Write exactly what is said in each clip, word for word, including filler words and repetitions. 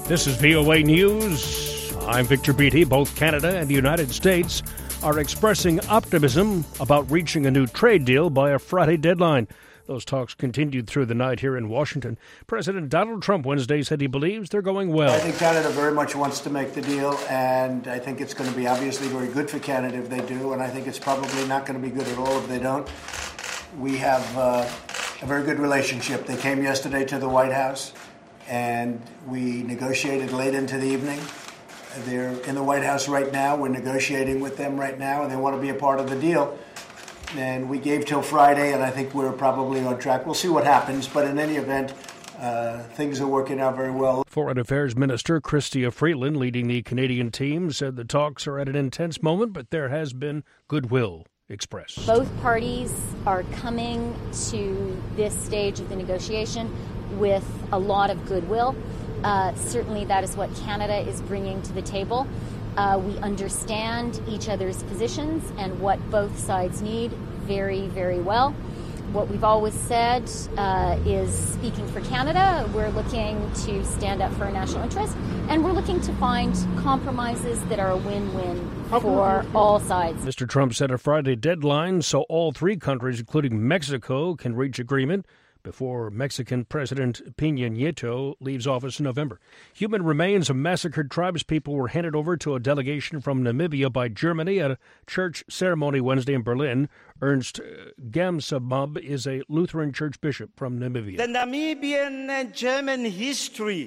This is V O A News. I'm Victor Beattie. Both Canada and the United States are expressing optimism about reaching a new trade deal by a Friday deadline. Those talks continued through the night here in Washington. President Donald Trump Wednesday said he believes they're going well. I think Canada very much wants to make the deal, and I think it's going to be obviously very good for Canada if they do, and I think it's probably not going to be good at all if they don't. We have uh, a very good relationship. They came yesterday to the White House, and we negotiated late into the evening. They're in the White House right now. We're negotiating with them right now, and they want to be a part of the deal. And we gave till Friday, and I think we're probably on track. We'll see what happens, but in any event, uh, things are working out very well. Foreign Affairs Minister Chrystia Freeland, leading the Canadian team, said the talks are at an intense moment, but there has been goodwill expressed. Both parties are coming to this stage of the negotiation with a lot of goodwill. Uh, certainly that is what Canada is bringing to the table. Uh, we understand each other's positions and what both sides need very, very well. What we've always said uh, is, speaking for Canada, we're looking to stand up for our national interest, and we're looking to find compromises that are a win-win for all sides. Mister Trump set a Friday deadline so all three countries, including Mexico, can reach agreement before Mexican President Peña Nieto leaves office in November. Human remains of massacred tribespeople were handed over to a delegation from Namibia by Germany at a church ceremony Wednesday in Berlin. Ernst Gamsabub is a Lutheran church bishop from Namibia. The Namibian and German history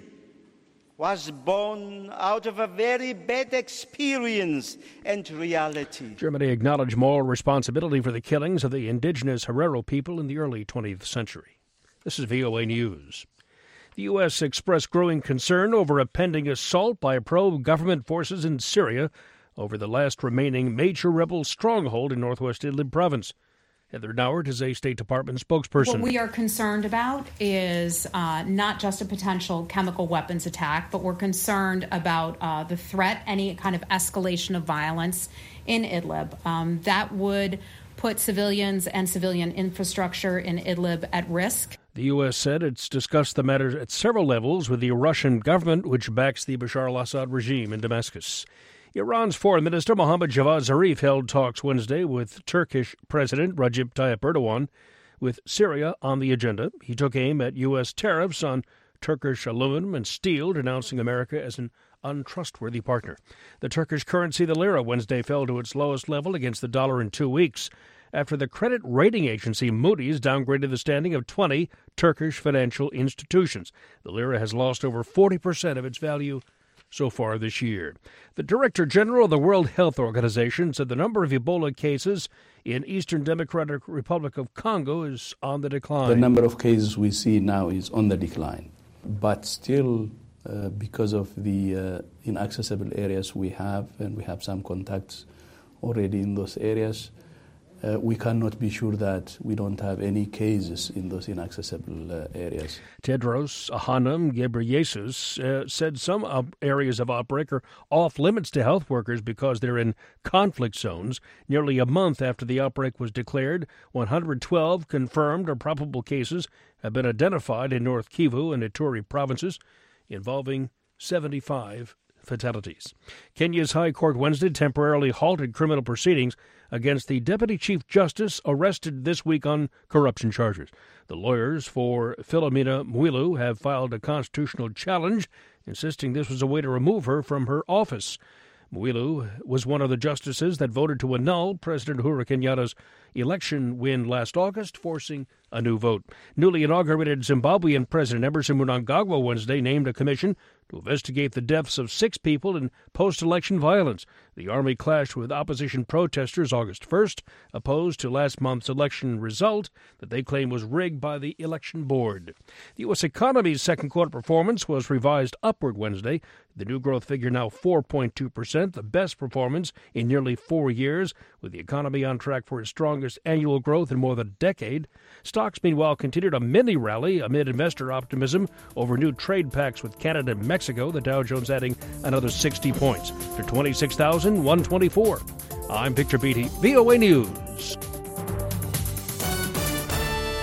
was born out of a very bad experience and reality. Germany acknowledged moral responsibility for the killings of the indigenous Herero people in the early twentieth century. This is V O A News. The U S expressed growing concern over a pending assault by pro-government forces in Syria over the last remaining major rebel stronghold in northwest Idlib province. Heather Nauert is a State Department spokesperson. What we are concerned about is uh, not just a potential chemical weapons attack, but we're concerned about uh, the threat, any kind of escalation of violence in Idlib. Um, that would put civilians and civilian infrastructure in Idlib at risk. The U S said it's discussed the matter at several levels with the Russian government, which backs the Bashar al-Assad regime in Damascus. Iran's Foreign Minister Mohammad Javad Zarif held talks Wednesday with Turkish President Recep Tayyip Erdogan, with Syria on the agenda. He took aim at U S tariffs on Turkish aluminum and steel, denouncing America as an untrustworthy partner. The Turkish currency, the lira, Wednesday fell to its lowest level against the dollar in two weeks after the credit rating agency Moody's downgraded the standing of twenty Turkish financial institutions. The lira has lost over forty percent of its value so far this year. The Director General of the World Health Organization said the number of Ebola cases in Eastern Democratic Republic of Congo is on the decline. The number of cases we see now is on the decline, but still uh, because of the uh, inaccessible areas we have, and we have some contacts already in those areas, Uh, we cannot be sure that we don't have any cases in those inaccessible uh, areas. Tedros Adhanom Ghebreyesus uh, said some op- areas of outbreak are off limits to health workers because they're in conflict zones. Nearly a month after the outbreak was declared, one hundred twelve confirmed or probable cases have been identified in North Kivu and Ituri provinces, involving seventy-five fatalities. Kenya's High Court Wednesday temporarily halted criminal proceedings against the Deputy Chief Justice arrested this week on corruption charges. The lawyers for Philomena Mwilu have filed a constitutional challenge, insisting this was a way to remove her from her office. Mwilu was one of the justices that voted to annul President Uhuru Kenyatta's election win last August, forcing a new vote. Newly inaugurated Zimbabwean President Emmerson Mnangagwa Wednesday named a commission to investigate the deaths of six people in post-election violence. The army clashed with opposition protesters August first, opposed to last month's election result that they claim was rigged by the election board. The U S economy's second quarter performance was revised upward Wednesday. The new growth figure now four point two percent, the best performance in nearly four years, with the economy on track for its strongest annual growth in more than a decade. Stocks, meanwhile, continued a mini rally amid investor optimism over new trade pacts with Canada and Mexico, the Dow Jones adding another sixty points to twenty-six thousand one hundred twenty-four. I'm Victor Beattie, V O A News.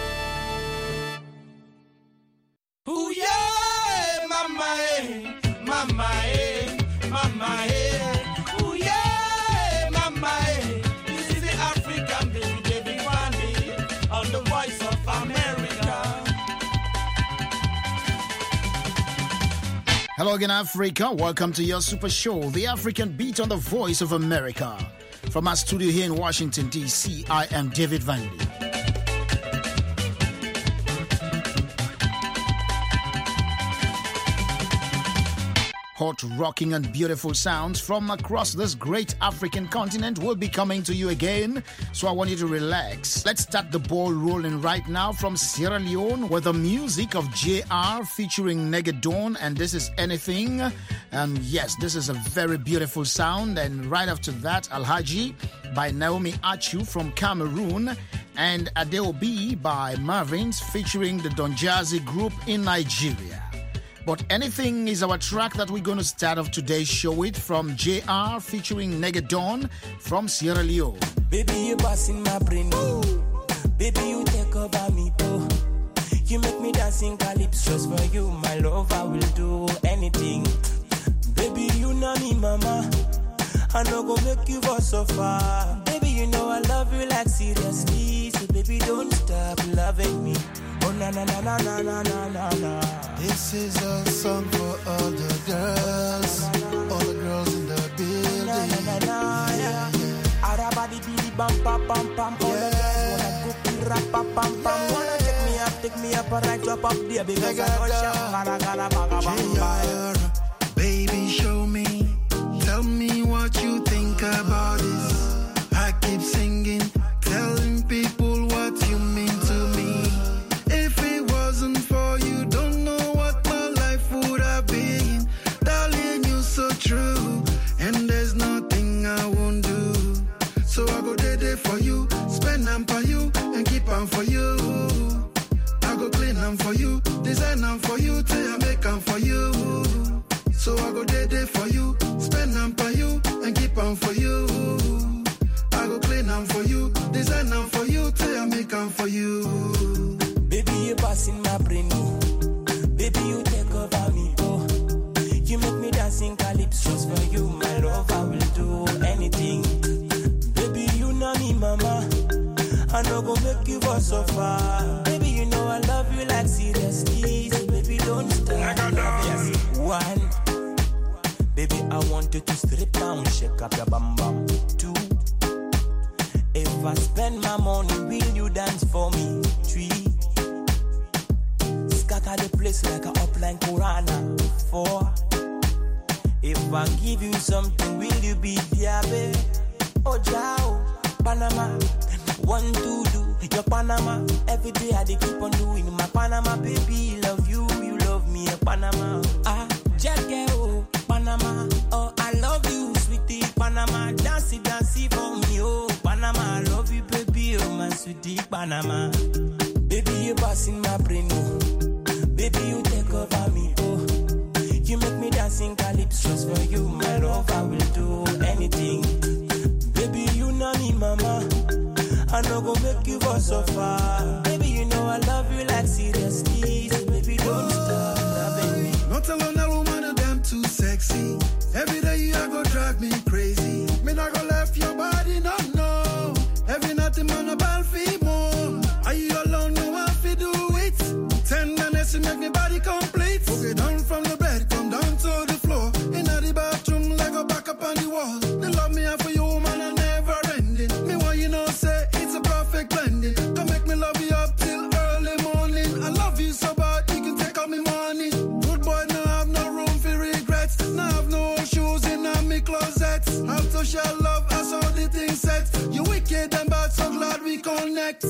Ooh, yeah, my man. Hello again, Africa. Welcome to your super show, The African Beat on the Voice of America. From our studio here in Washington, D C, I am David Vandy. Hot, rocking and beautiful sounds from across this great African continent will be coming to you again. So I want you to relax. Let's start the ball rolling right now from Sierra Leone with the music of J R featuring Negadon, and this is Anything. And yes, this is a very beautiful sound. And right after that, Alhaji by Naomi Achu from Cameroon, and Adeobi by Marvins featuring the Donjazzy group in Nigeria. But Anything is our track that we're going to start off today's show with, from J R featuring Negadon from Sierra Leone. Baby, you passing my brain. Ooh. Baby, you take over me, too. You make me dancing calypsos for you, my love. I will do anything. Baby, you know me, mama. I know go make you go so far. Baby, you know I love you like seriously. So baby, don't stop loving me. Oh na na na na na na na na na. This is a song for all the girls, all the girls in the building. Na na na na yeah. Arabadi bidi bam pam pam pam. All the girls wanna go rap pam pam pam. Wanna take me up, take me up, and right up up there because I know shakara gara baga bam. Baby, show me, tell me what you think about this. I keep singing, telling people what you mean to me. If it wasn't for you, don't know what my life would have been. Darling, you're so true, and there's nothing I won't do. So I go there, there for you, spend them for you, and keep on for you. I go clean them for you, design them for you, till I make them for you. So I go there, there for you, spend them for you, and keep on for you. I go clean them for you, design them for you, till I make them for you. Baby, you passing my brain. Baby, you take over me, oh. You make me dancing calypsos for you, my love. I will do anything. Baby, you know me, mama. I know go make you go so far. Baby, you know I love you like seriously. So baby, don't stop. Yes. One. Baby, I want you to strip down, shake up your bum bum. Two. If I spend my money, will you dance for me? Three. Scatter the place like an upline Korana. Four. If I give you something, will you be there, babe? Oh, Jao, Panama. One, two, do your Panama. Every day I dey keep on doing my Panama, baby. Love you, you love me, Panama. Ah, Jackie, oh, Panama. Oh, I love you, sweetie, Panama. Dancey, dancey for me, oh, Panama. I love you, baby, oh, my sweetie, Panama. Baby, you passing my brain, oh. Baby, you take over me, oh. You make me dancing calypsos for you, my love. I will do anything. Baby, you know me, mama. I know go make you go so far. Baby, you know I love you like seriously. So baby, don't stop loving me. Not alone a woman that damn too sexy. Every day you are go drive me crazy. Me not go left your body, no, no. Every night I'm on a battlefield more. Are you alone? No one fi do it. Tenderness make me body complete. Okay, down from the bed, come down to the floor. In the bathroom, like go back up on the wall. They love me for you, woman, I never ending. Me want you know say it's a perfect blending. Don't make me love you up till early morning. I love you so bad, you can take all me money. Good boy, no have no room for regrets. No have no shoes in my closet. Have to share love, I saw the thing set. You wicked and bad, so glad we connect.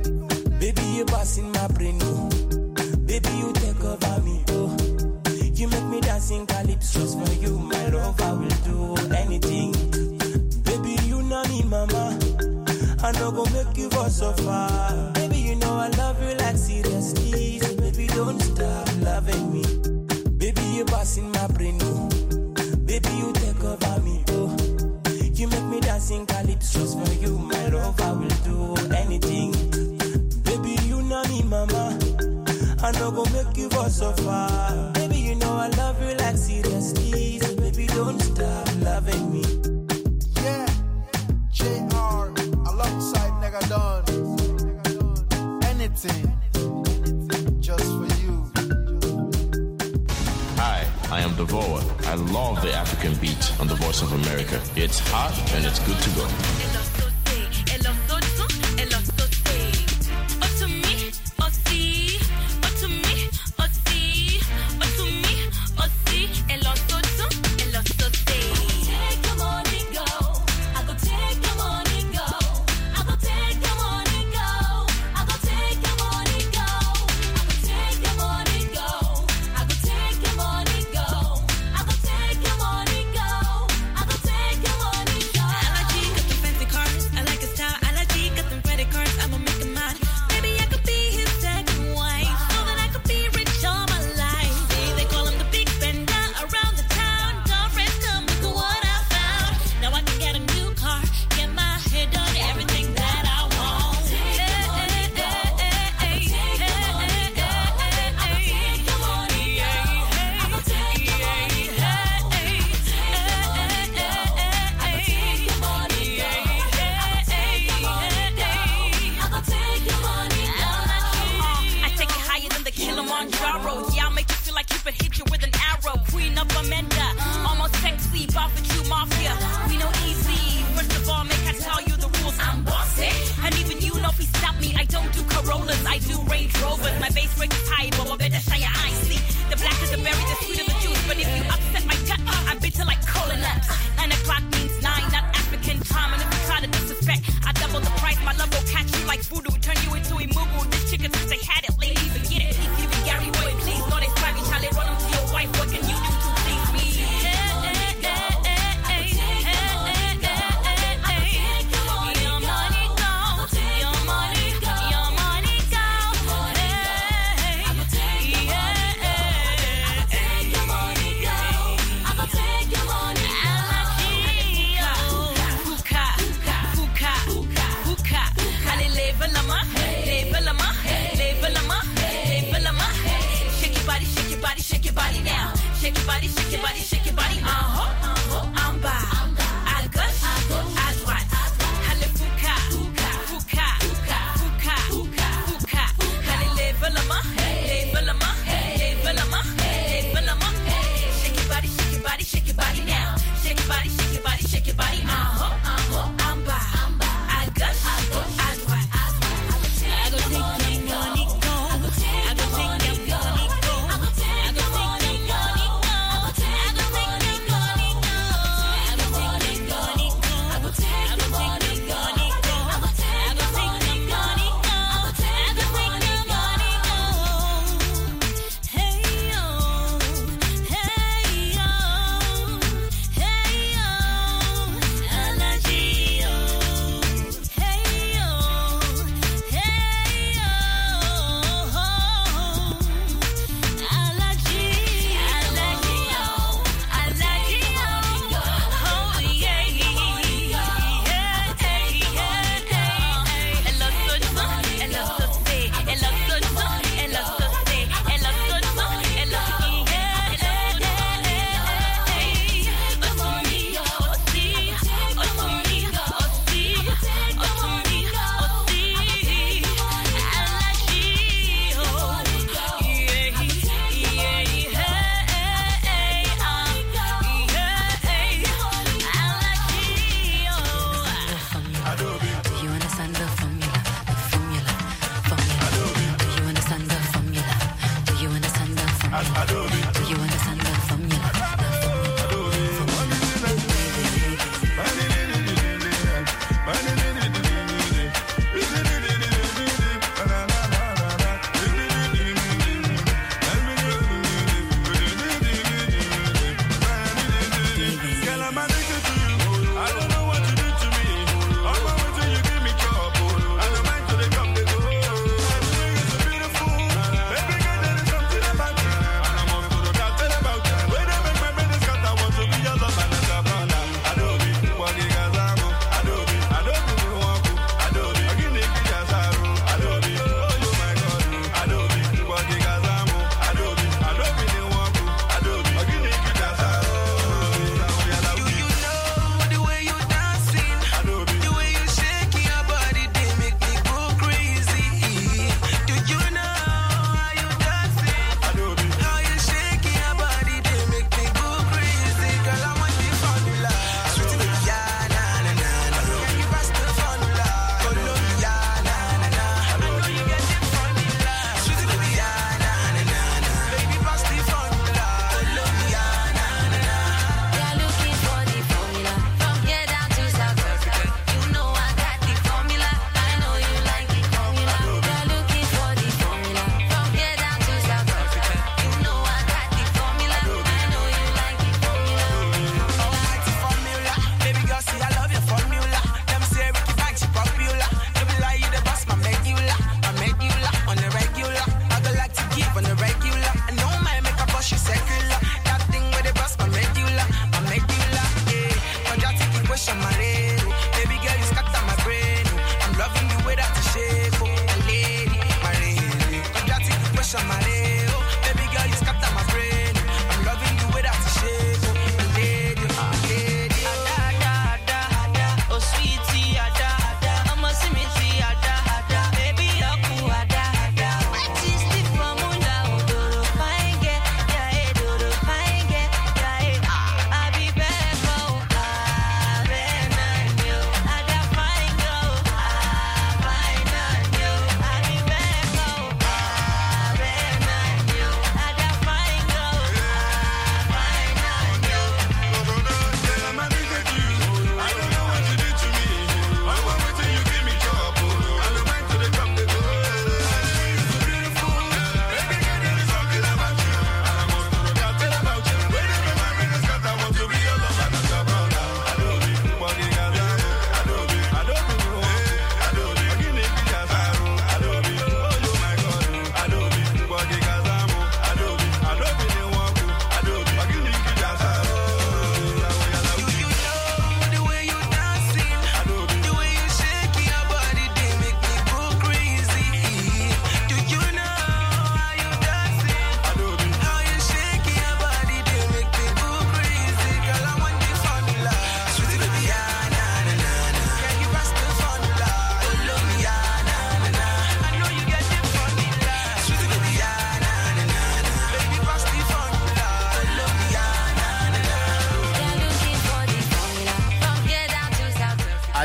Baby, you passing my brain, oh. Baby, you take over me, oh. You make me dancing calypsos for you, my love. I will do anything. Baby, you know me, mama. I know go make you go so far. Baby, you know I love you like seriously. So baby, don't stop loving me. Baby, you passing my brain, oh. Baby, you take over me, oh. You make me dancing calypsos for you, my love. I will do anything. Baby, you know me, mama. I know go make you go so far. Baby, you know I love you like seriously. So baby, don't stop loving me. Yeah, J R alongside Negadon. Anything, just for you. Hi, I am Devora. I love the African beat on the Voice of America. It's hot and it's good to go. Go.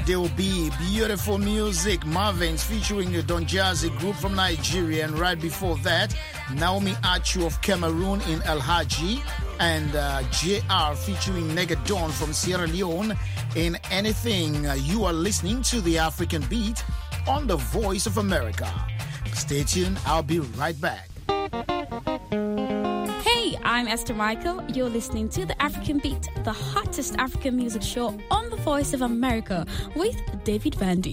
there will be beautiful music. Marvin's featuring the Don Jazzy group from Nigeria. And right before that, Naomi Achu of Cameroon in El Hadji. And uh, J R featuring Negadon from Sierra Leone in Anything. Uh, you are listening to the African Beat on the Voice of America. Stay tuned. I'll be right back. Hey, I'm Esther Michael. You're listening to the African Beat, the hottest African music show on the Voice of America with David Vandy.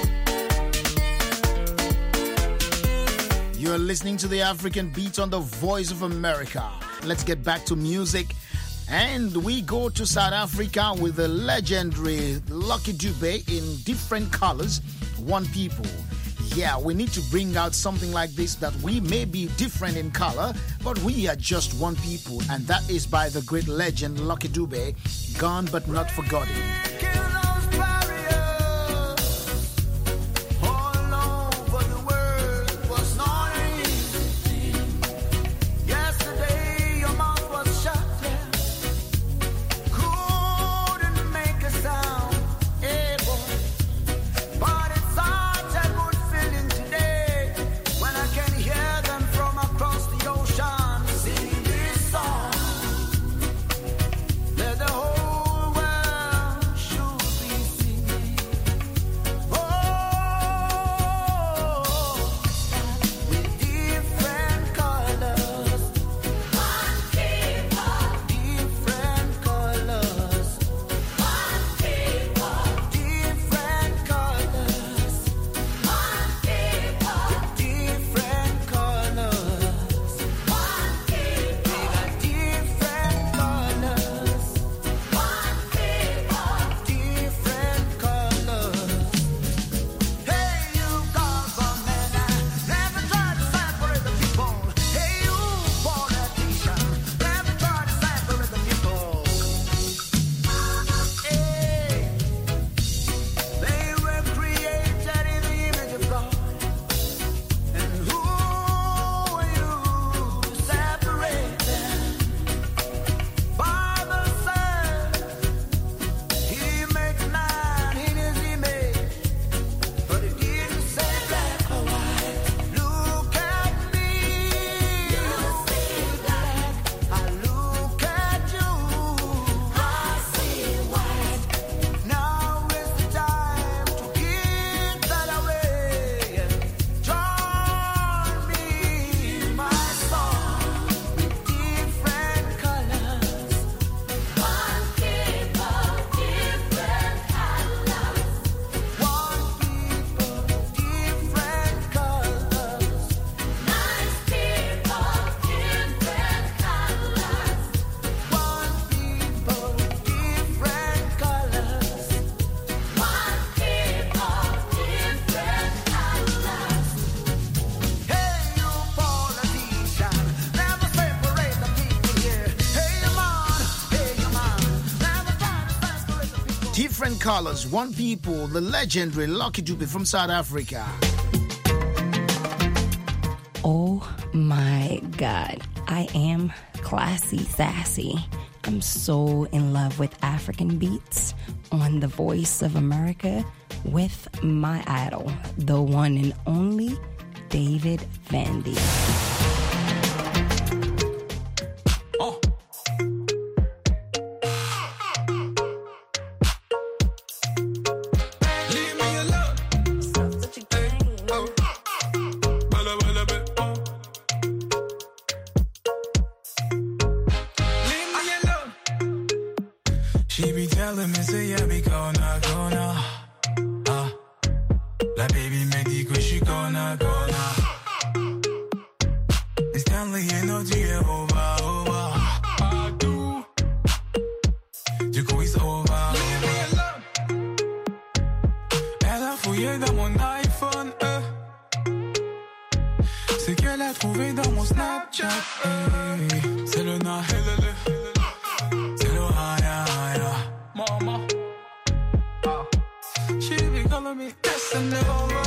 You're listening to the African Beat on the Voice of America. Let's get back to music. And we go to South Africa with the legendary Lucky Dube in different colors, one people. Yeah, we need to bring out something like this, that we may be different in color, but we are just one people. And that is by the great legend Lucky Dube, Gone But Not Forgotten. Different colors, one people, the legendary Lucky Dube from South Africa. Oh my God, I am classy, sassy. I'm so in love with African beats on the Voice of America with my idol, the one and only David Vandy. She be telling me, say, yeah, we gonna, gonna. Uh, like, baby, me dit que j'suis gonna, gonna. It's Stanley, you know, tu es over, over. I do. Du coup, it's over. Leave me alone. Elle a fouillé dans mon iPhone, euh. C'est qu'elle a trouvé dans mon Snapchat, hey. C'est le na, helele. C'est le haya, haya. Mama. Uh. She be calling me Casanova.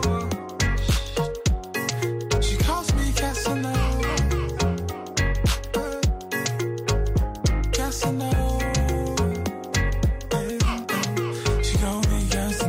She calls me Casanova. Uh. Casanova. Hey, uh. She calls me Casanova.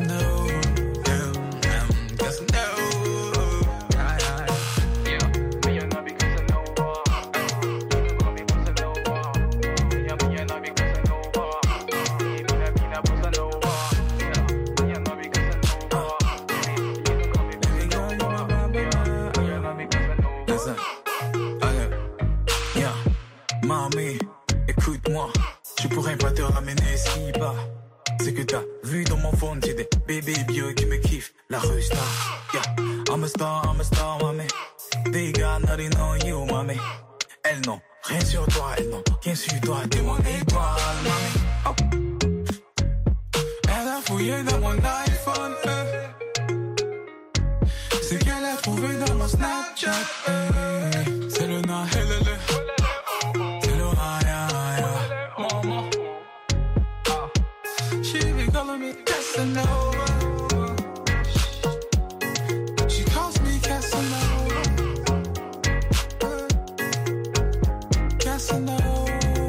Écoute-moi, je pourrais pas te ramener si bas. C'est que t'as vu dans mon phone, j'ai des bébés vieux qui me kiffent. La rue star, yeah. I'm a star, I'm a star, mamé. They got nothing on you, mamé. Elles n'ont rien sur toi, elles n'ont rien sur toi. T'es mon étoile, mamé. Oh. Elle a fouillé dans mon iPhone, euh. C'est qu'elle a trouvé dans mon Snapchat, euh. C'est le na, helele. C'est le haya, haya. Mama. She be calling me Casanova. She calls me Casanova. Casanova.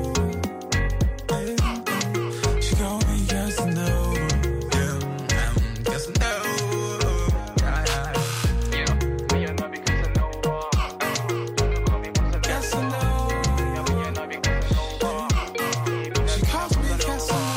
She calls me Casanova. Yeah, Casanova. Yeah, me and Nabi Casanova. Casanova. She calls me Casanova.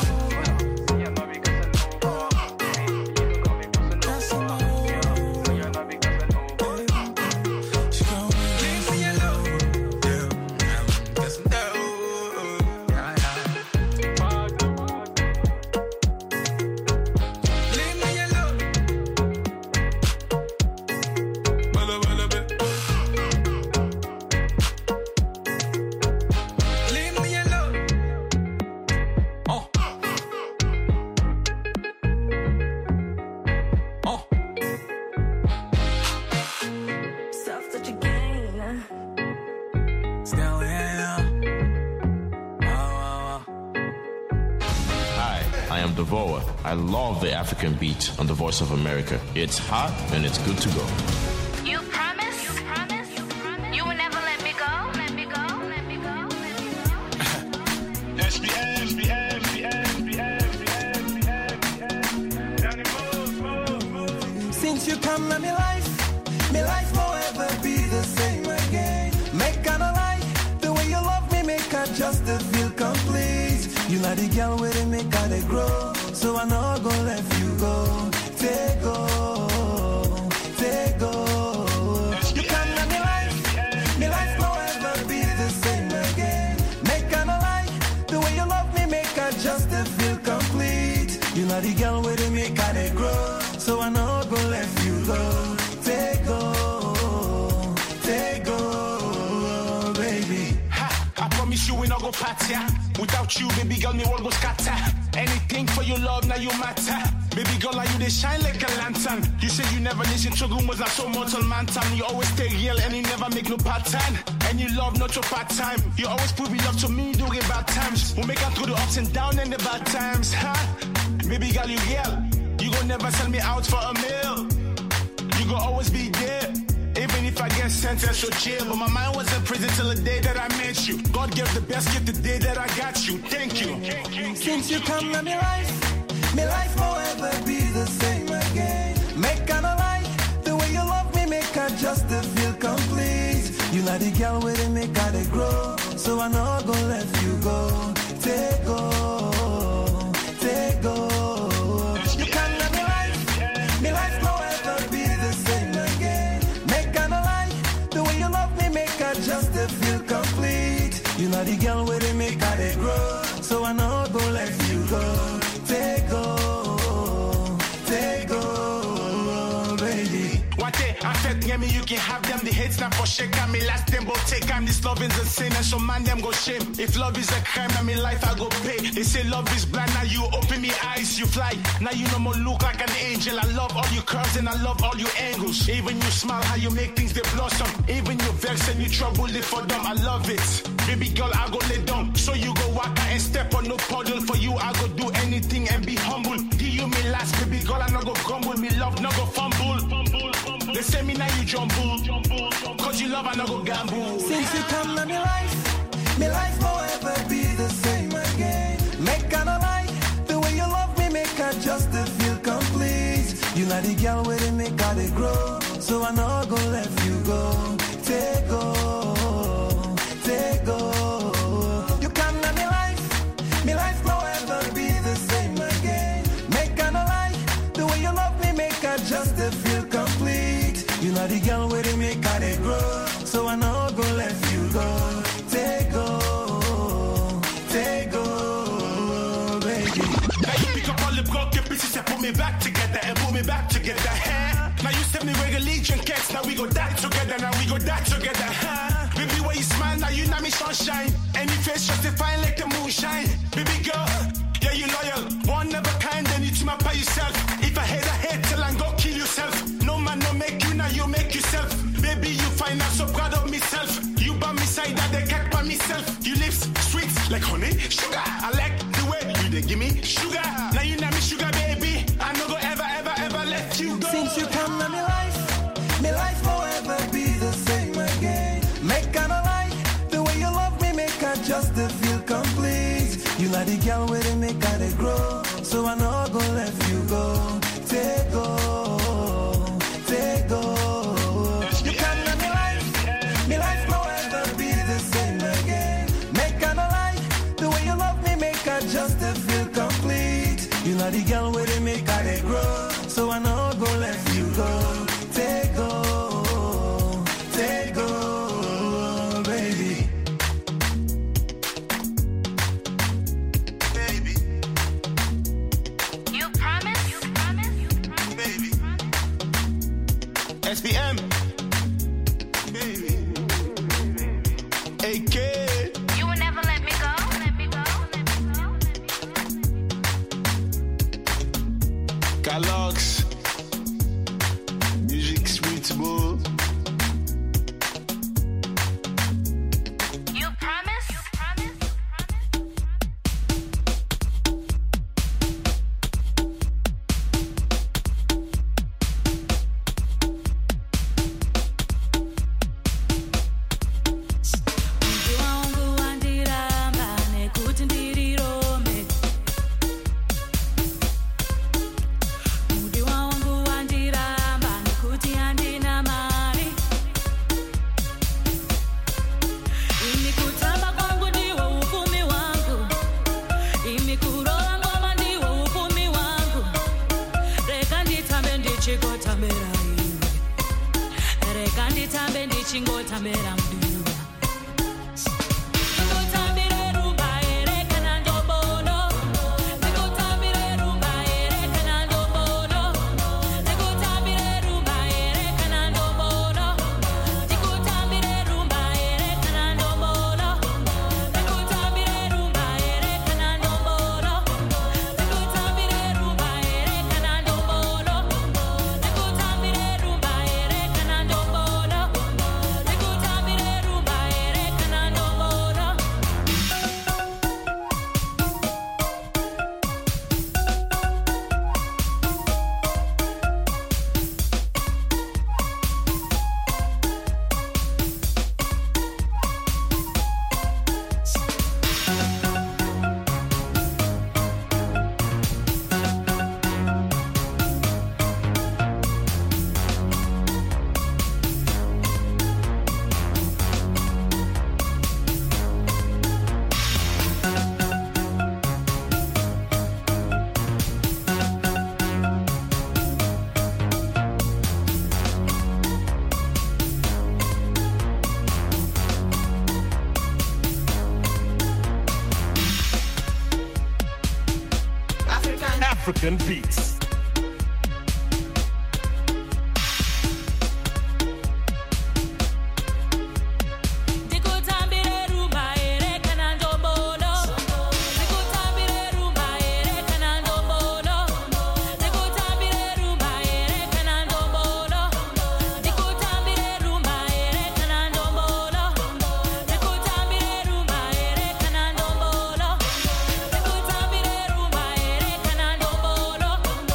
I love the African beat on the Voice of America. It's hot and it's good to go. You promise? You promise? You promise? You will never let me go? Let me go? Let me go? Let me go? S B S, S B S, S B S, S B S, S B S. Since you come to me life, me life won't ever be the same again. Make I no lie, the way you love me make I just to feel complete. You like the girl with it make I they grow. So I know go let you go. Take go, take go. You come to me life, me life won't ever be the same again. Make I no lie, the way you love me make I just to feel complete. You know the girl with it make I they grow. So I know go let you go. Take go, take go, baby. Ha, I promise you we not go party. Without you, baby girl, me world go scatter. Anything for your love, now you matter. Baby girl, like you, they shine like a lantern. You said you never listen to rumors, not so mortal man time. You always stay real and you never make no pattern. And you love not your part time. You always prove your love to me during bad times. We'll make it through the ups and downs and the bad times, huh? Baby girl, you real. You gon' never sell me out for a meal. You gon' always be there. Even if I get sentenced to jail. But my mind was in prison till the day that I met you. God gave the best gift the day that I got you. Thank you. Since you come to me life, me life won't ever be the same again. Make I no lie, the way you love me make I just to feel complete. You like the girl with it make I they grow. So I know go let you go. Take go, take go. You come to me life, me life won't ever be the same again. Make I no lie, the way you love me make I just to feel complete. You know the girl with it make I they grow. So I know go let you go. Take go, take go, baby. What day I felt near me, you can have them. The hate snap for shake and me last them both take time. This love is a sin and so man them go shame. If love is a crime, and me life I go pay. They say love is blind, now you open me eyes, you fly. Now you no more look like an angel. I love all your curves and I love all your angles. Even you smile, how you make things they blossom. Even you vex and you trouble it for them. I love it. Baby girl, I go lay down. So you go walk out and step on no puddle. For you, I go do anything and be humble. Give you me last, baby girl, I no go grumble. Me love, no go fumble. They say me now you jumble. Cause you love, I no go gamble. Since you come to me life, me life won't ever be the same again. Make I no lie, the way you love me make I just to feel complete. You like the girl with it make I they grow. So I know go let you go. Take go, take go. You come to me life, me life won't ever be the same again. Make I no lie, the way you love me make I just to feel complete. You know the girl with it make I they grow. So I know go let you go. Take go, me back together and put me back together. Huh? Now you send me regular legion cats, now we go die together, now we go die together. Huh? Baby, where you smile, now you know me sunshine. And your face justifying like the moonshine. Baby girl, yeah, you loyal, one of a kind, then you team up by yourself. If I hate, I hate till I go kill yourself. No man, no make you, now you make yourself. Baby, you find out so proud of myself. You by me side, I they cat by myself. You lips sweet like honey, sugar. I like the way you they give me sugar. Now you know me sugar, baby. I no go ever, ever, ever let you go. Since you come to me life, me life forever be the same again. Make I no lie, the way you love me make I just to feel complete. You like the girl where they make I they grow, so I know go let you go. Take go, take go. You come to me life, me life forever be the same again. Make I no lie, the way you love me make I just to feel complete. You like the girl where they make I they grow, so I know go let you go. Take go, take go, baby. Baby. You promise? You promise? You promise? Baby. S P M. Baby. A K. You will never let me go. Let me go. Let me go. Calox. Music sweet bull. You promise? You promise? Mudi wangu wandiramba nekuti ndirirombe. Mudi wangu wandiramba nekuti handina mari. Imi kutamba kwangu ndiwo ufumi wangu. Imi kurola ngoma ndiwo ufumi wangu. Reka nditambe ndichigotambera iwe. Reka nditambe ndichingotambera mdiwa. Ndikutambire rumba ereka na ndombono. Ndikutambire rumba ereka na ndombono. Ndikutambire rumba ereka na ndombono. Ndikutambire rumba ereka na ndombono. Ndikutambire rumba ereka na ndombono. Ndikutambire rumba ereka na ndombono. Ndikutambire rumba ereka na ndombono. Ndikutambire rumba ereka na ndombono. African beats. Ndikutambire rumba ereka na ndombono. Ndikutambire rumba ereka na ndombono. Ndikutambire rumba ereka na ndombono. Ndikutambire rumba ereka na ndombono. Ndikutambire rumba ereka na ndombono. Ndikutambire rumba ereka na ndombono.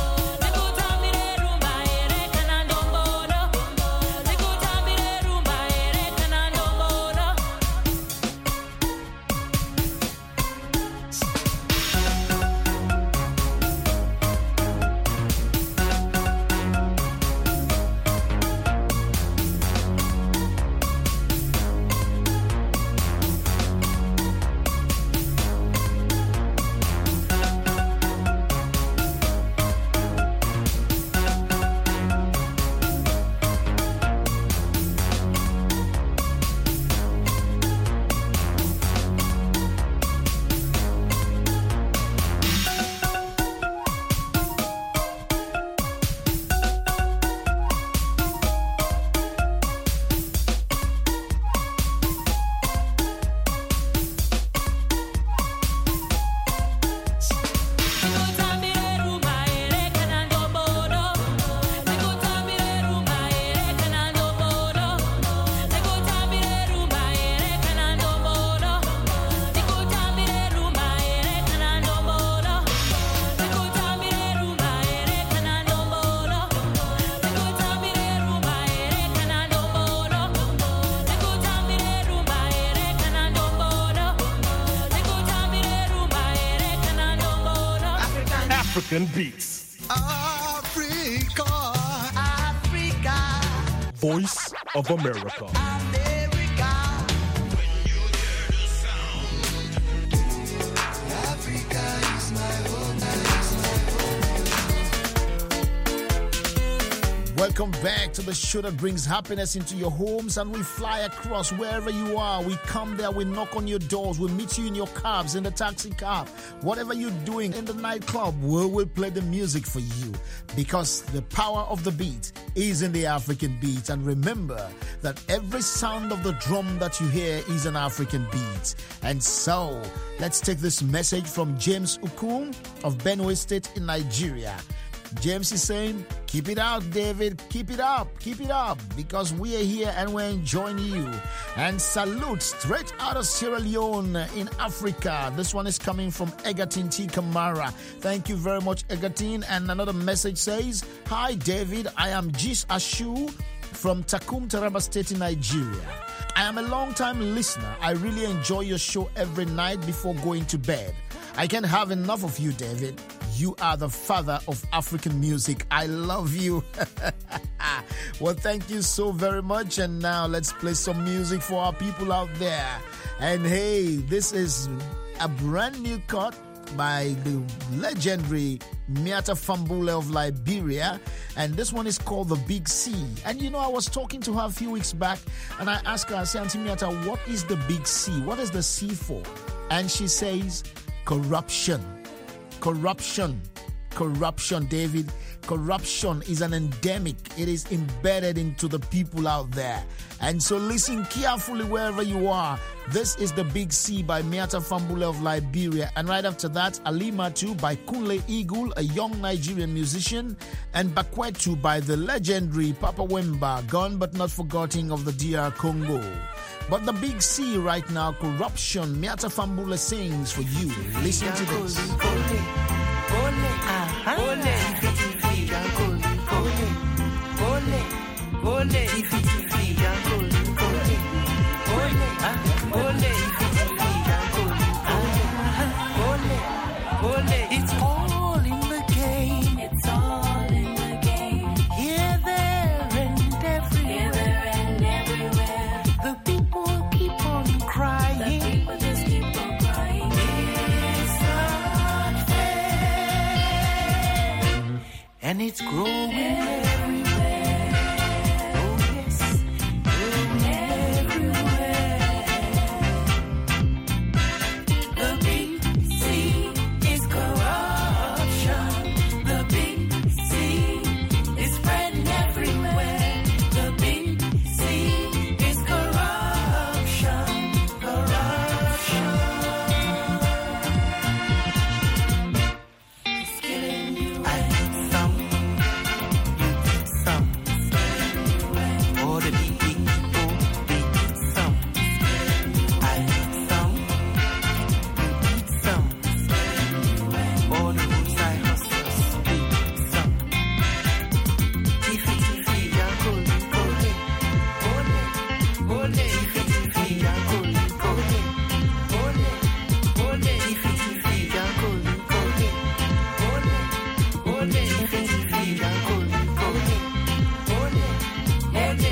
African Beats. Africa, Africa, Voice of America. America. When you hear the sound, Africa is my home. Welcome back to the show that brings happiness into your homes, and we fly across wherever you are. We come there, we knock on your doors, we meet you in your cabs, in the taxi cab, whatever you're doing in the nightclub, we will play the music for you, because the power of the beat is in the African beat. And remember that every sound of the drum that you hear is an African beat. And so let's take this message from James Ukun of Benue State in Nigeria. James is saying, keep it out, David. Keep it up. Keep it up. Because we are here and we're enjoying you. And salute straight out of Sierra Leone in Africa. This one is coming from Egatin T. Kamara. Thank you very much, Egatin. And another message says, hi, David. I am Jis Ashu from Takum, Taraba State in Nigeria. I am a long-time listener. I really enjoy your show every night before going to bed. I can't have enough of you, David. You are the father of African music. I love you. Well, thank you so very much. And now let's play some music for our people out there. And hey, this is a brand new cut by the legendary Miata Fambule of Liberia. And this one is called The Big C. And you know, I was talking to her a few weeks back, and I asked her, I said, Auntie Miata, what is the Big C? What is the C for? And she says, corruption. Corruption, corruption, David. Corruption is an endemic. It is embedded into the people out there. And so listen carefully wherever you are. This is The Big C by Miata Fambule of Liberia. And right after that, Alimatu by Kunle Eagle, a young Nigerian musician. And Bakwetu by the legendary Papa Wemba, gone but not forgotten of the D R Congo. But The Big C right now, corruption, Miata Fambule sings for you. Listen to this. It's all in the game. It's all in the game. Here, there, and everywhere. Here, there, and everywhere. The people keep on crying. The people just keep on crying. It's not fair. And it's growing everywhere. Oh, yes. Growing everywhere. The big C is corruption. The big C is spreading everywhere. The big C is corruption. Corruption. It's killing you. I need some. You need some. All the big people, they need some. I need some. You need some. All the roadside hustlers, they need some. Tiffy, tiffy, yeah, golden, golden. Golden, golden. Tiffy, tiffy, yeah, golden, golden. Golden, golden. Tiffy, tiffy, yeah, golden, golden. Golden, golden. Tiffy, tiffy, yeah, golden, golden. Golden, golden.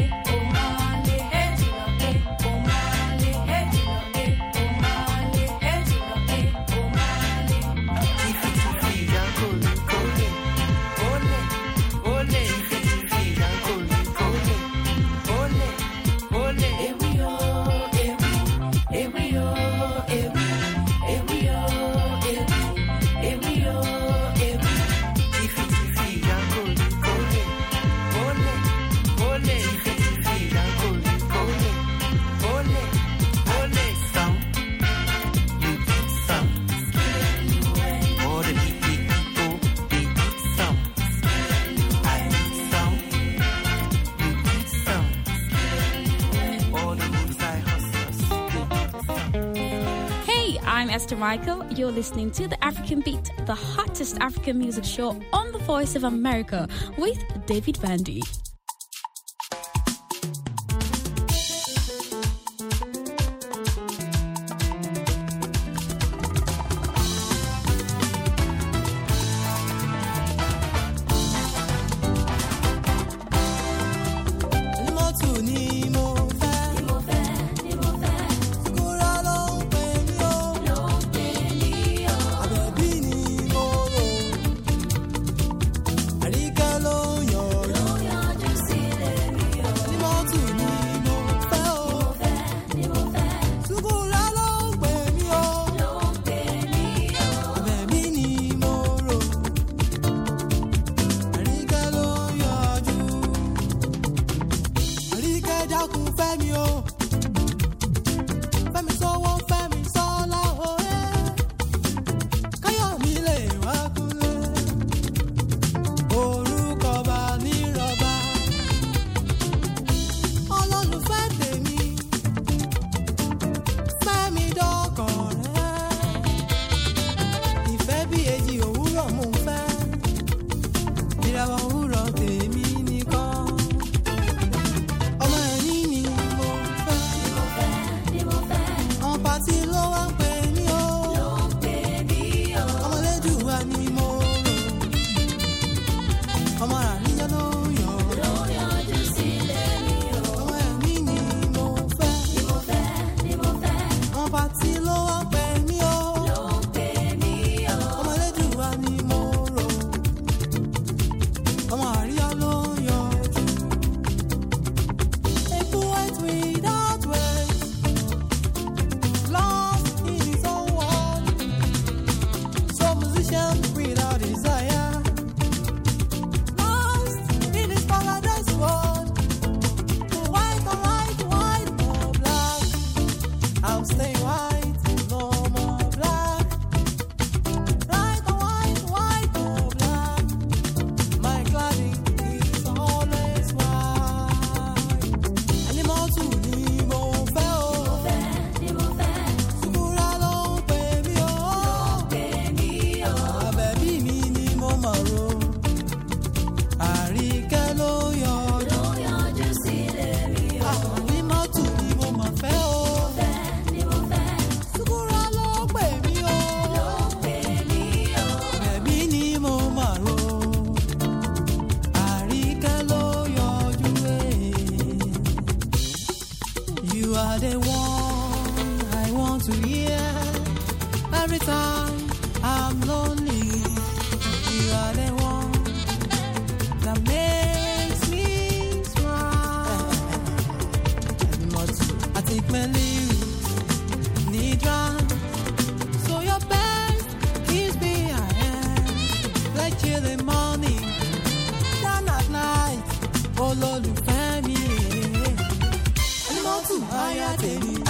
Hey, I'm Esther Michael. You're listening to The African Beat, the hottest African music show on the Voice of America with David Vandy. Anytime I'm lonely, you are the one that makes me smile. I take my leave, need run. So your best keeps me ahead, like chilly morning, down at night. Oh Lord, you find me. I'm not too high, I tell you.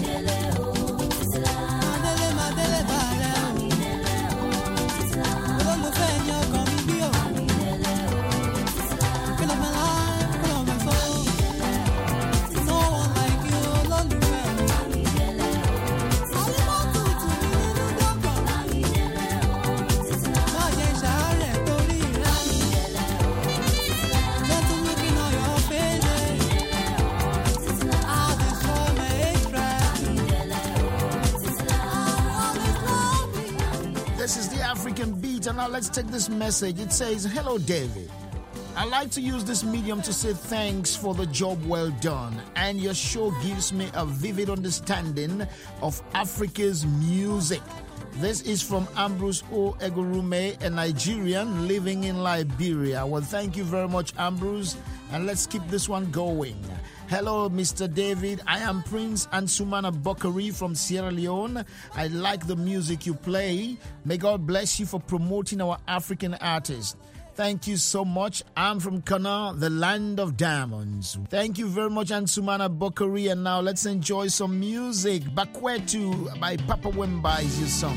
This is the African Beat, and now let's take this message. It says, "Hello, David. I like to use this medium to say thanks for the job well done, and your show gives me a vivid understanding of Africa's music." This is from Ambrose O. Egorume, a Nigerian living in Liberia. Well, thank you very much, Ambrose, and let's keep this one going. Hello, Mister David. I am Prince Ansumana Bokari from Sierra Leone. I like the music you play. May God bless you for promoting our African artists. Thank you so much. I'm from Kana, the land of diamonds. Thank you very much, Ansumana Bokari. And now let's enjoy some music. Bakwetu by Papa Wemba is your song.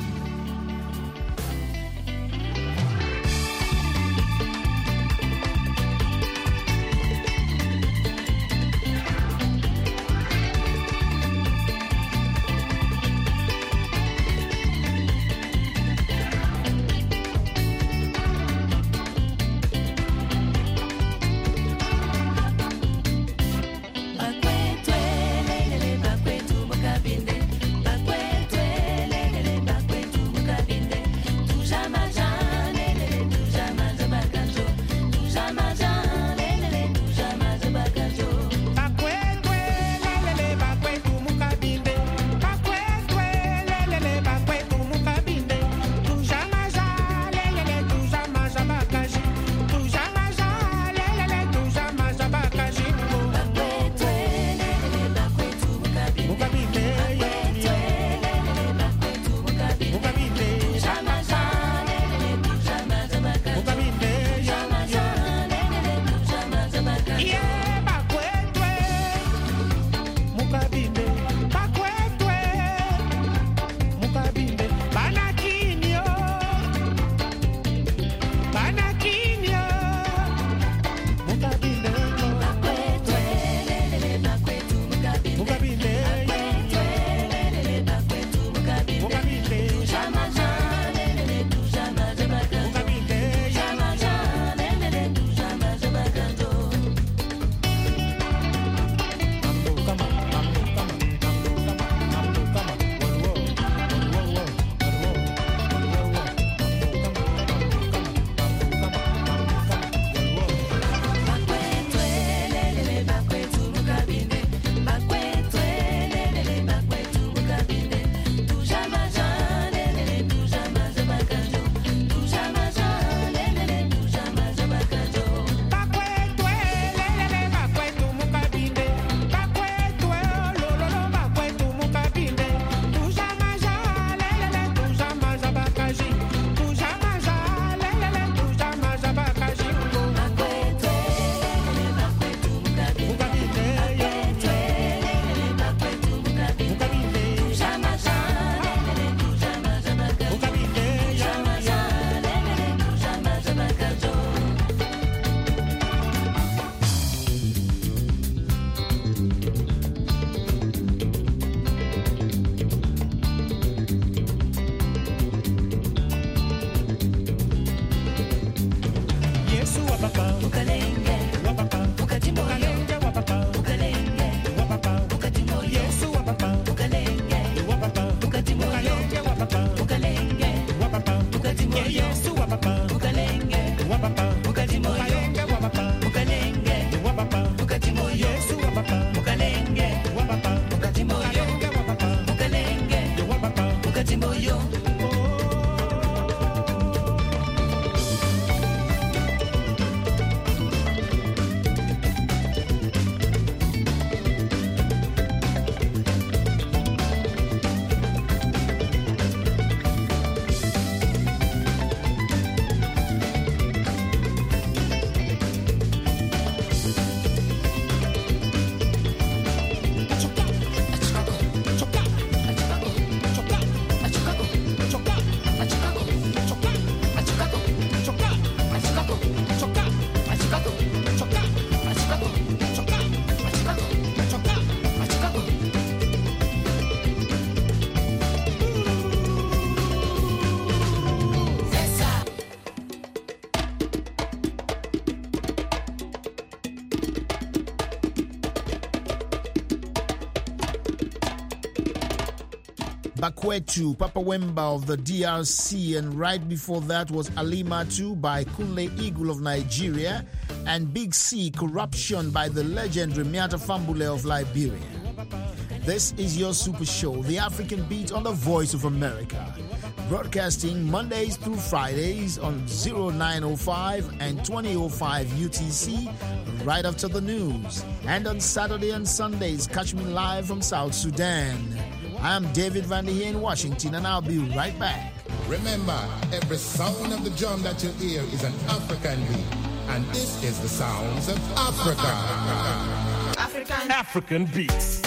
Bakwetu, Papa Wemba of the D R C, and right before that was Alimatu by Kunle Eagle of Nigeria, and Big C, Corruption by the legendary Miata Fambule of Liberia. This is your super show, The African Beat on the Voice of America. Broadcasting Mondays through Fridays on oh nine oh five and twenty oh five U T C, right after the news. And on Saturday and Sundays, catch me live from South Sudan. I'm David Van Der Heer in Washington, and I'll be right back. Remember, every sound of the drum that you hear is an African beat. And this is the sounds of Africa. African, African beats.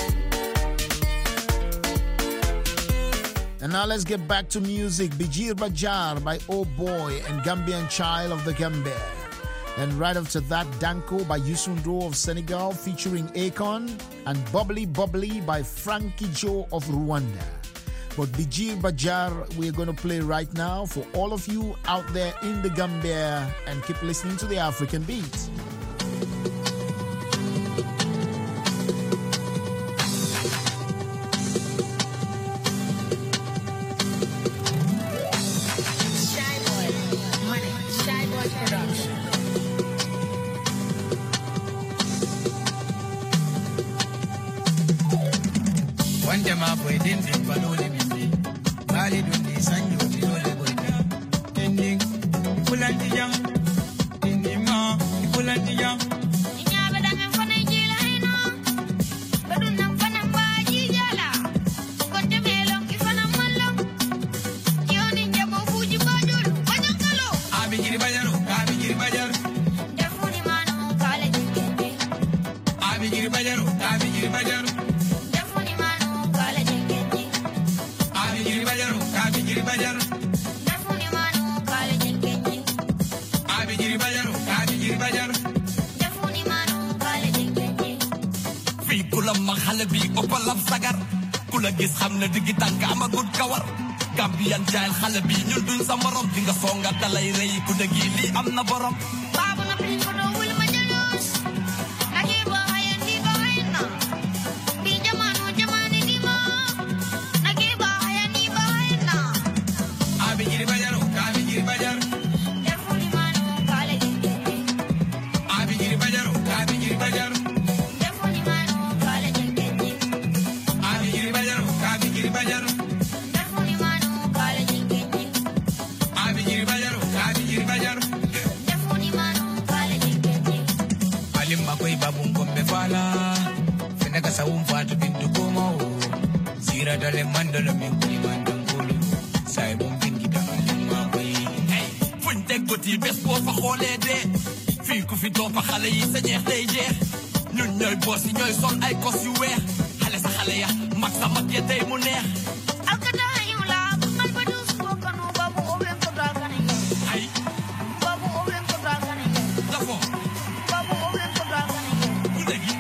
And now let's get back to music. Bijir Bajar by Oh Boy and Gambian Child of the Gambia. And right after that, Danko by Youssou of Senegal featuring Akon, and Bubbly Bubbly by Frankie Joe of Rwanda. But Bijir Bajar we're going to play right now for all of you out there in the Gambia, and keep listening to the African Beat. Gambian child xale bi ñun duñ sa morom di nga songa dalay rey ku dëgg li am na borom babu na pin ko do wul ma jalos aki bo hayen di bo hayna bi jamanu jamani di mo naki bo hayen di bo hayna abi giri bajaro abi giri bajaro defuli manu kale giri abi giri bajaro abi giri bajaro defuli manu kale giri abi giri bajaro abi giri bajaro sa un fatu bintu como zira dale mandala mi kuli mandangolo sai bom bingi da ma way hey funte goti bes bo fa xolé dé fi ku fi do fa xalé yi sa ñeex day jeex ñun ñoy boss yi ñoy sol ay kos yu weex xalé sa xalé ya mak sa mak ya tay mu neex akada yu la man ba dus ko kanu babu o ben ko dal kan ay babu o ben ko dal kan la fo babu o ben ko dal kan ku degi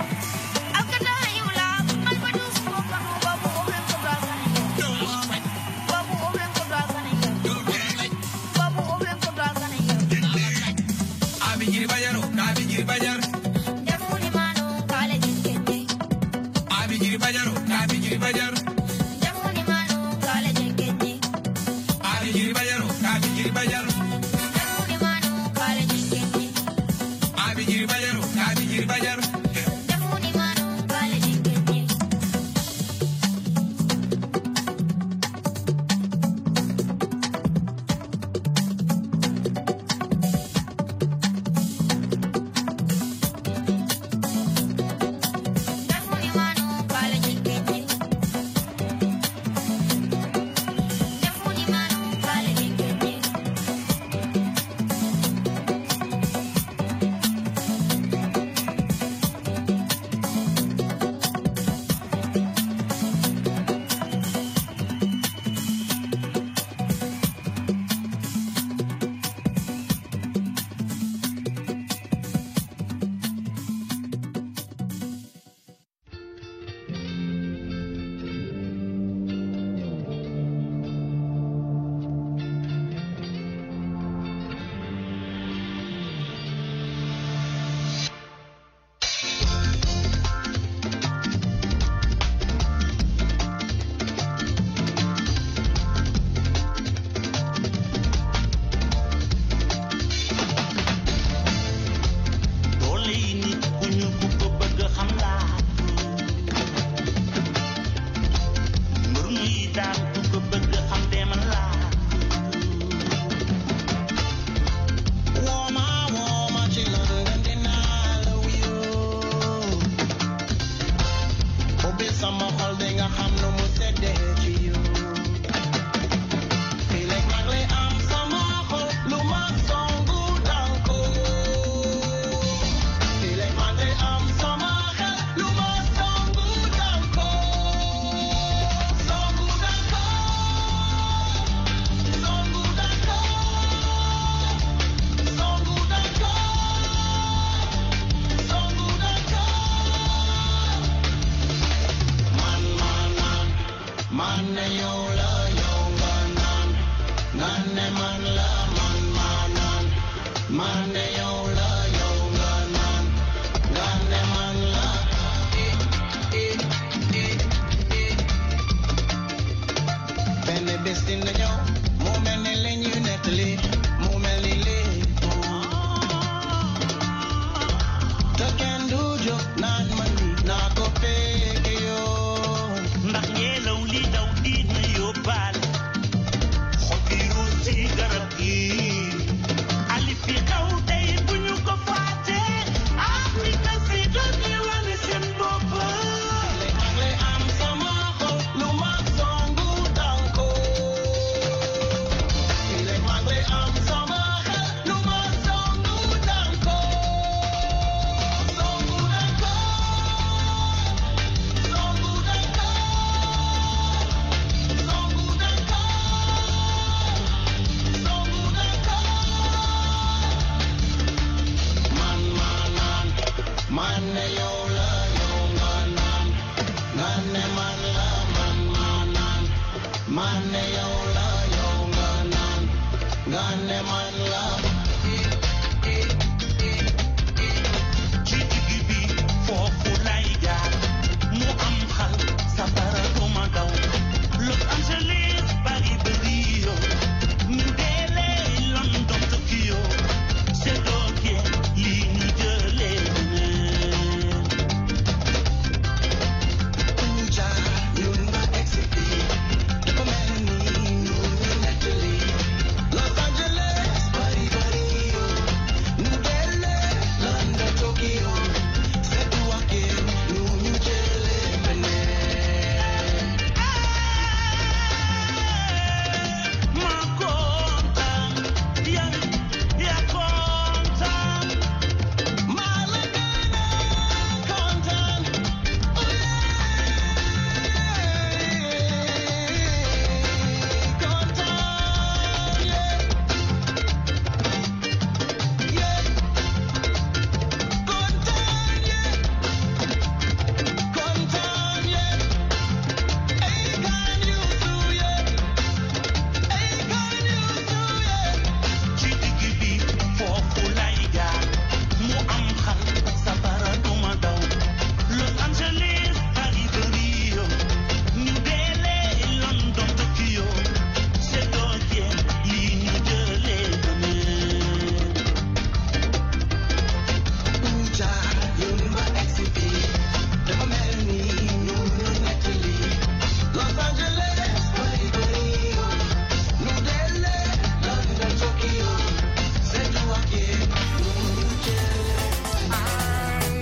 man la man manan. Man de yo la yo ganan. Gane man la. Bene bestin de yo. Moment le ñu netali. Moment li li. Ta ken du jo nan man na ko peke yo. Ndax ngelaw li daw dina yóbbal xob yi ruus ci garab gi alif yi xaw tey bu ñu ko fàtte Afrika si dañuy wane seen bopp Le am sama xol lu ma songu danko. Le magle am sama xel lu ma songu danko. Songu danko. Songu danko. Songu danko. Songu danko. Man manan. Man ne yo la yo ganan. Gane man la man manan. Man ne yo la yo ganan. Gane man la. ci digg bi foofu lay jaar mu am xal safara du ma daw Los Angeles Paris ba Rio New Delhi London Tokyo c'est ok lii ñu jëlee beneen Uja ñun nga exhibi. Dafa mel ni ñun ñu nettali. Los Angeles Paris ba Rio. New Delhi London Tokyo. C'est ok ñu ñu jëlee beneen. ma kontaan yaa yaa kontaan maa la gën a kontaan. Kontaan yeah. Yeah. Kontaan yeah. Kontaan yeah. Ay kan you do yeah. Ay kan you do yeah. ci digg bi foofu lay jaar mu am xal safara du ma daw Los Angeles Paris ba Rio New Delhi London Tokyo c'est ok lii ñu jëlee beneen Uja ñun nga exhibi. Dafa mel ni ñun ñu nettali. Los Angeles Paris ba Rio. New Delhi London Tokyo. C'est ok ñu ñu jëlee.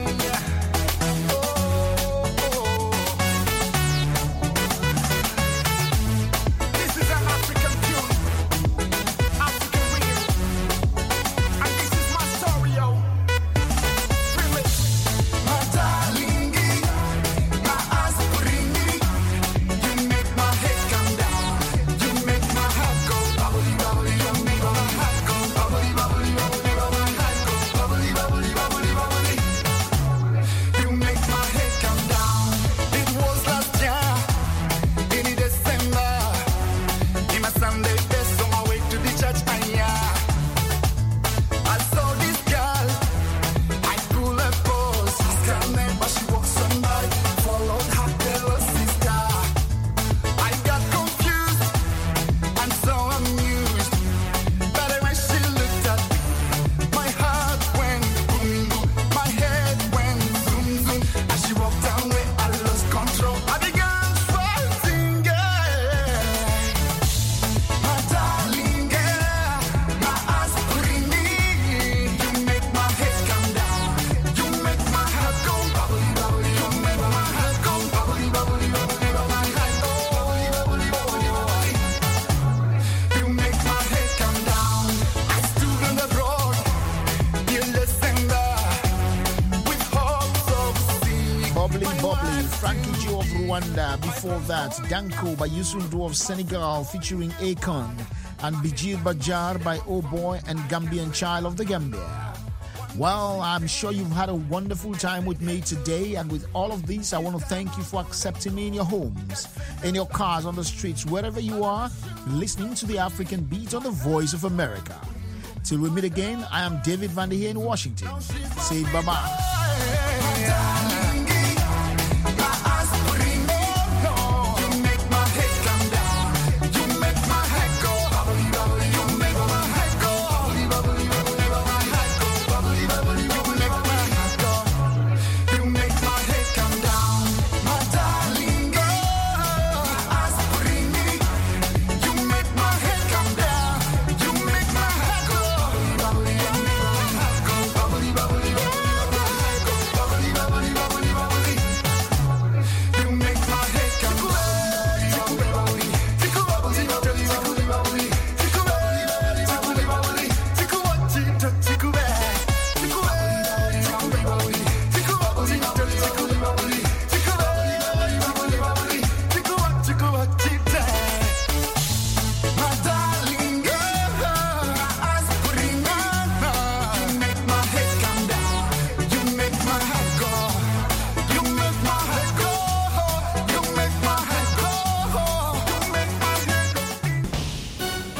This is an African tune, African rhythm, and this is my story, yo. Feel it. My darlingy, my aspiringy, you make my head come down, you make my heart go bubbly bubbly, you make my heart go bubbly bubbly, you make my heart go bubbly bubbly bubbly bubbly. You make my head come down. It was last year. In December, in my Sunday best on my way to the church, and yeah, I saw this girl. I pull her pose. Ask her name, but she walks on by. Followed her fellow sister. I got confused and so amused. But when she looked at me, my heart went boom boom, my head went zoom zoom. As she walked down where I lost control, I began fighting, yeah. My darling girl, my aspirin, you make my head come down, you make my heart go bubbly bubbly, you make my heart go bubbly bubbly, you make my heart go bubbly bubbly bubbly bubbly. You make my head come down. I stood on the road, in December, with hopes of seeing Bubbly, my bubbly. wife Frankie Joe of Rwanda. Before that, Danko by Youssou N'Dour of Senegal featuring Akon. And Bijir Bajar by Oh Boy and Gambian Child of the Gambia. Well, I'm sure you've had a wonderful time with me today, and with all of this, I want to thank you for accepting me in your homes, in your cars, on the streets, wherever you are, listening to the African Beat on the Voice of America. Till we meet again, I am David Van Der Heer in Washington. Say bye-bye.